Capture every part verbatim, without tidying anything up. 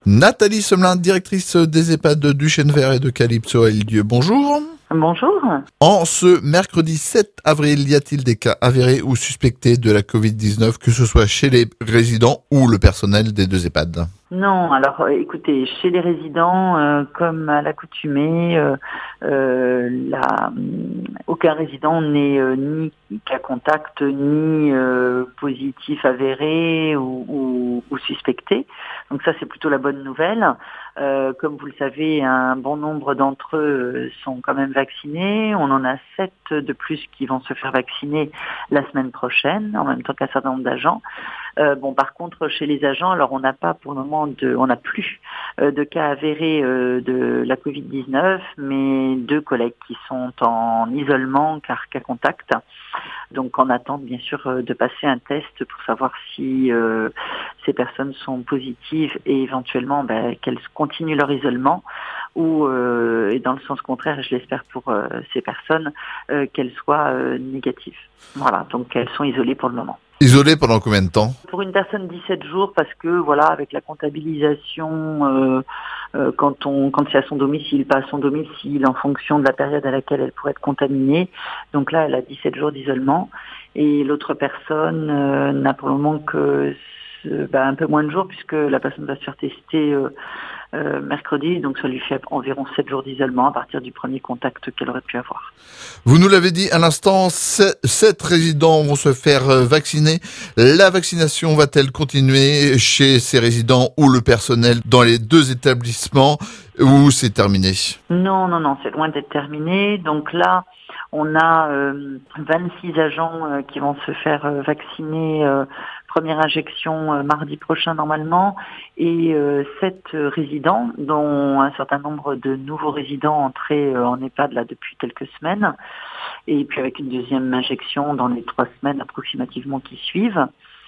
Nathalie Semelin, directrice des EHPAD du Chêne Vert et de Calypso à Île-d'Yeu. Bonjour. Bonjour. En ce mercredi sept avril, y a-t-il des cas avérés ou suspectés de la covid dix-neuf, que ce soit chez les résidents ou le personnel des deux EHPAD? Non, alors euh, écoutez, chez les résidents, euh, comme à l'accoutumée, euh, euh, la, aucun résident n'est euh, ni cas contact, ni euh, positif avéré ou, ou, ou suspecté. Donc ça, c'est plutôt la bonne nouvelle. Euh, comme vous le savez, un bon nombre d'entre eux sont quand même vaccinés. On en a sept de plus qui vont se faire vacciner la semaine prochaine, en même temps qu'un certain nombre d'agents. Euh, bon, par contre, chez les agents, alors on n'a pas pour le moment de, on n'a plus euh, de cas avérés euh, de la covid dix-neuf, mais deux collègues qui sont en isolement car cas contact. Donc, en attente, bien sûr, euh, de passer un test pour savoir si euh, ces personnes sont positives et éventuellement ben, qu'elles continuent leur isolement ou, euh, et dans le sens contraire, et je l'espère pour euh, ces personnes, euh, qu'elles soient euh, négatives. Voilà, donc elles sont isolées pour le moment. Isolé pendant combien de temps? Pour une personne, dix-sept jours, parce que voilà, avec la comptabilisation, euh, euh, quand on quand c'est à son domicile, pas à son domicile, en fonction de la période à laquelle elle pourrait être contaminée. Donc là, elle a dix-sept jours d'isolement. Et l'autre personne euh, n'a pour le moment que euh, bah, un peu moins de jours, puisque la personne va se faire tester euh, euh, mercredi, donc ça lui fait environ sept jours d'isolement à partir du premier contact qu'elle aurait pu avoir. Vous nous l'avez dit à l'instant, sept résidents vont se faire vacciner. La vaccination va-t-elle continuer chez ces résidents ou le personnel dans les deux établissements, ou c'est terminé? Non, non, non, c'est loin d'être terminé. Donc là, on a euh, vingt-six agents euh, qui vont se faire euh, vacciner, euh, première injection euh, mardi prochain normalement, et euh, sept euh, résidents, dont un certain nombre de nouveaux résidents entrés euh, en EHPAD là depuis quelques semaines, et puis avec une deuxième injection dans les trois semaines approximativement qui suivent.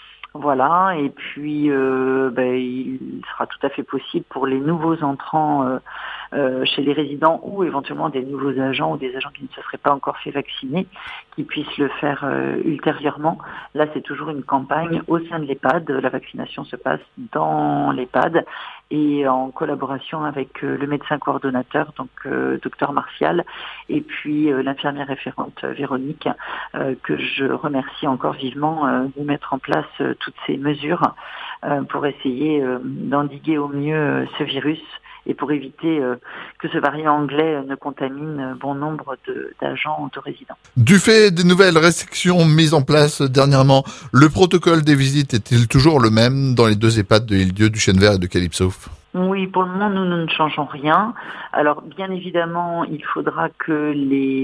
Voilà, et puis euh, ben, il sera tout à fait possible pour les nouveaux entrants euh, euh, chez les résidents ou éventuellement des nouveaux agents ou des agents qui ne se seraient pas encore fait vacciner, qui puissent le faire euh, ultérieurement. Là, c'est toujours une campagne au sein de l'EHPAD. La vaccination se passe dans l'EHPAD et en collaboration avec euh, le médecin coordonnateur, donc euh, docteur Martial, et puis euh, l'infirmière référente euh, Véronique, euh, que je remercie encore vivement euh, de mettre en place euh, toutes ces mesures euh, pour essayer euh, d'endiguer au mieux euh, ce virus et pour éviter euh, que ce variant anglais ne contamine bon nombre de, d'agents ou de résidents. Du fait des nouvelles restrictions mises en place dernièrement, le protocole des visites est-il toujours le même dans les deux EHPAD de Île-d'Yeu, du Chêne Vert et de Calypso? Oui, pour le moment, nous, nous ne changeons rien. Alors, bien évidemment, il faudra que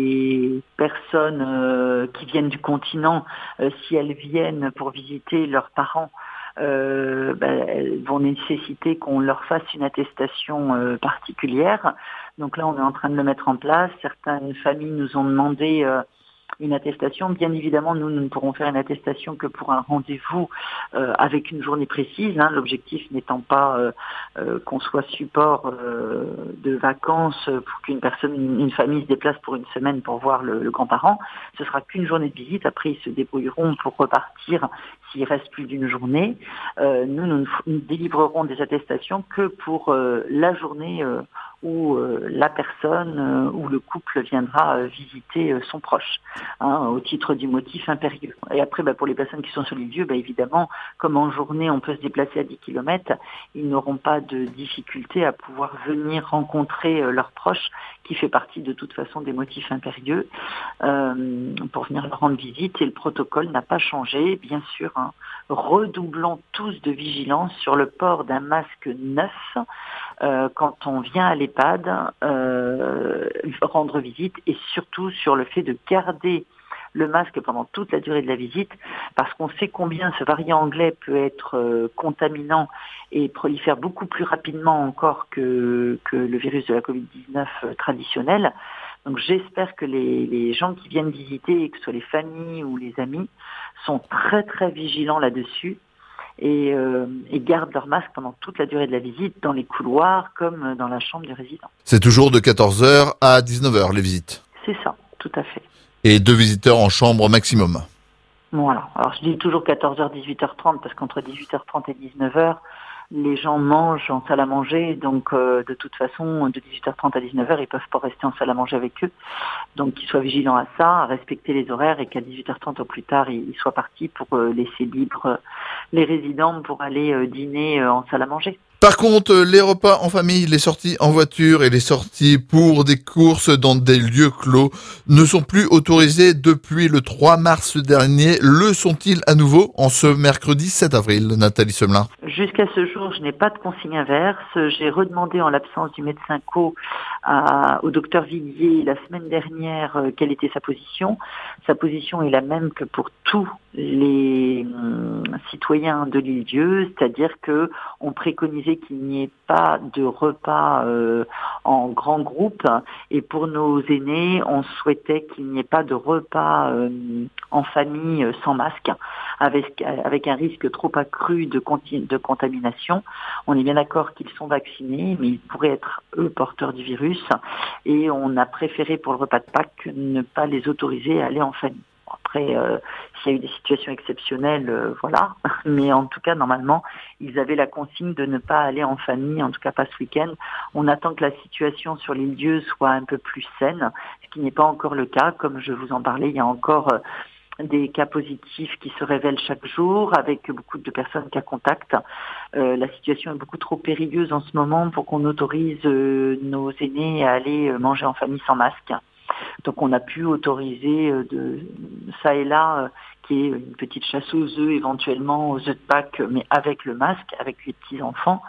les personnes euh, qui viennent du continent, euh, si elles viennent pour visiter leurs parents, euh, ben, elles vont nécessiter qu'on leur fasse une attestation euh, particulière. Donc là, on est en train de le mettre en place. Certaines familles nous ont demandé euh, une attestation. Bien évidemment, nous, nous ne pourrons faire une attestation que pour un rendez-vous euh, avec une journée précise, hein, l'objectif n'étant pas euh, euh, qu'on soit support euh, de vacances pour qu'une personne, une famille se déplace pour une semaine pour voir le, le grand-parent. Ce sera qu'une journée de visite. Après, ils se débrouilleront pour repartir s'il reste plus d'une journée. Euh, nous, nous ne délivrerons des attestations que pour euh, la journée euh, où euh, la personne euh, ou le couple viendra euh, visiter euh, son proche, hein, au titre du motif impérieux. Et après, bah, pour les personnes qui sont sur les lieux, bah, évidemment, comme en journée on peut se déplacer à dix kilomètres, ils n'auront pas de difficulté à pouvoir venir rencontrer euh, leurs proches, qui fait partie de toute façon des motifs impérieux, euh, pour venir leur rendre visite. Et le protocole n'a pas changé, bien sûr. Hein. Redoublons tous de vigilance sur le port d'un masque neuf euh, quand on vient à l'EHPAD euh, rendre visite, et surtout sur le fait de garder le masque pendant toute la durée de la visite, parce qu'on sait combien ce variant anglais peut être euh, contaminant et prolifère beaucoup plus rapidement encore que, que le virus de la covid dix-neuf euh, traditionnel. Donc j'espère que les, les gens qui viennent visiter, que ce soit les familles ou les amis, sont très très vigilants là-dessus et, euh, et gardent leur masque pendant toute la durée de la visite, dans les couloirs comme dans la chambre du résident. C'est toujours de quatorze heures à dix-neuf heures les visites? C'est ça, tout à fait. Et deux visiteurs en chambre maximum? Voilà. Alors je dis toujours quatorze heures dix-huit heures trente parce qu'entre dix-huit heures trente et dix-neuf heures, les gens mangent en salle à manger, donc euh, de toute façon, de dix-huit heures trente à dix-neuf heures, ils peuvent pas rester en salle à manger avec eux. Donc qu'ils soient vigilants à ça, à respecter les horaires et qu'à dix-huit heures trente au plus tard, ils, ils soient partis pour euh, laisser libre euh, les résidents pour aller euh, dîner euh, en salle à manger. Par contre, les repas en famille, les sorties en voiture et les sorties pour des courses dans des lieux clos ne sont plus autorisés depuis le trois mars dernier. Le sont-ils à nouveau en ce mercredi sept avril, Nathalie Semelin? Jusqu'à ce jour, je n'ai pas de consigne inverse. J'ai redemandé en l'absence du médecin co à, au docteur Villiers la semaine dernière euh, quelle était sa position. Sa position est la même que pour tous les euh, citoyens de l'île-Dieu, c'est-à-dire que on préconisait qu'il n'y ait pas de repas euh, en grand groupe, et pour nos aînés, on souhaitait qu'il n'y ait pas de repas euh, en famille euh, sans masque, avec, avec un risque trop accru de, conti- de contamination. On est bien d'accord qu'ils sont vaccinés, mais ils pourraient être eux porteurs du virus, et on a préféré pour le repas de Pâques ne pas les autoriser à aller en famille. Après, euh, s'il y a eu des situations exceptionnelles, euh, voilà. Mais en tout cas, normalement, ils avaient la consigne de ne pas aller en famille, en tout cas pas ce week-end. On attend que la situation sur l'île-Dieu soit un peu plus saine, ce qui n'est pas encore le cas. Comme je vous en parlais, il y a encore euh, des cas positifs qui se révèlent chaque jour, avec beaucoup de personnes cas contact. Euh, la situation est beaucoup trop périlleuse en ce moment pour qu'on autorise euh, nos aînés à aller manger en famille sans masque. Donc on a pu autoriser euh, de ça et là, euh, qui est une petite chasse aux œufs éventuellement, aux œufs de Pâques, mais avec le masque, avec les petits-enfants.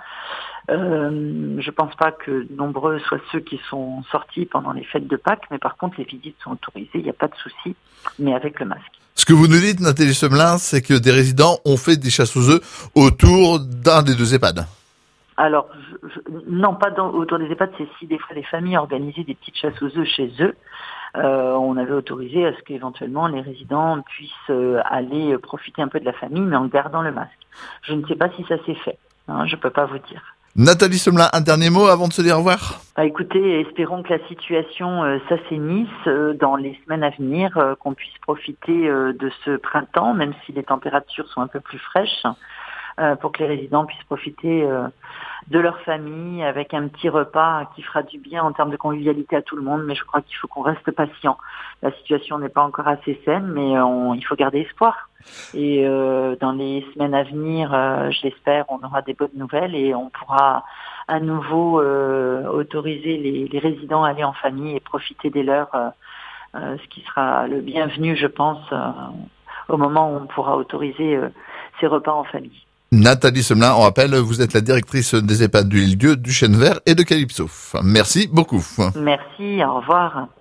Euh, je pense pas que nombreux soient ceux qui sont sortis pendant les fêtes de Pâques, mais par contre les visites sont autorisées, il n'y a pas de souci, mais avec le masque. Ce que vous nous dites, Nathalie Semelin, c'est que des résidents ont fait des chasses aux œufs autour d'un des deux EHPAD. Alors, je, je, non, pas dans, autour des EHPAD, c'est si des fois les familles organisaient des petites chasses aux œufs chez eux. Euh, on avait autorisé à ce qu'éventuellement les résidents puissent euh, aller profiter un peu de la famille, mais en gardant le masque. Je ne sais pas si ça s'est fait, hein, je ne peux pas vous dire. Nathalie Semelin, un dernier mot avant de se dire au revoir? Bah, écoutez, espérons que la situation euh, s'assainisse euh, dans les semaines à venir, euh, qu'on puisse profiter euh, de ce printemps, même si les températures sont un peu plus fraîches, euh, pour que les résidents puissent profiter euh, de leur famille avec un petit repas qui fera du bien en termes de convivialité à tout le monde. Mais je crois qu'il faut qu'on reste patient. La situation n'est pas encore assez saine, mais on, il faut garder espoir. Et euh, dans les semaines à venir, euh, je l'espère, on aura des bonnes nouvelles et on pourra à nouveau euh, autoriser les, les résidents à aller en famille et profiter des leurs, euh, euh, ce qui sera le bienvenu, je pense, euh, au moment où on pourra autoriser euh, ces repas en famille. Nathalie Semelin, on rappelle, vous êtes la directrice des EHPAD du L'Île-Dieu, du Chêne Vert et de Calypso. Merci beaucoup. Merci, au revoir.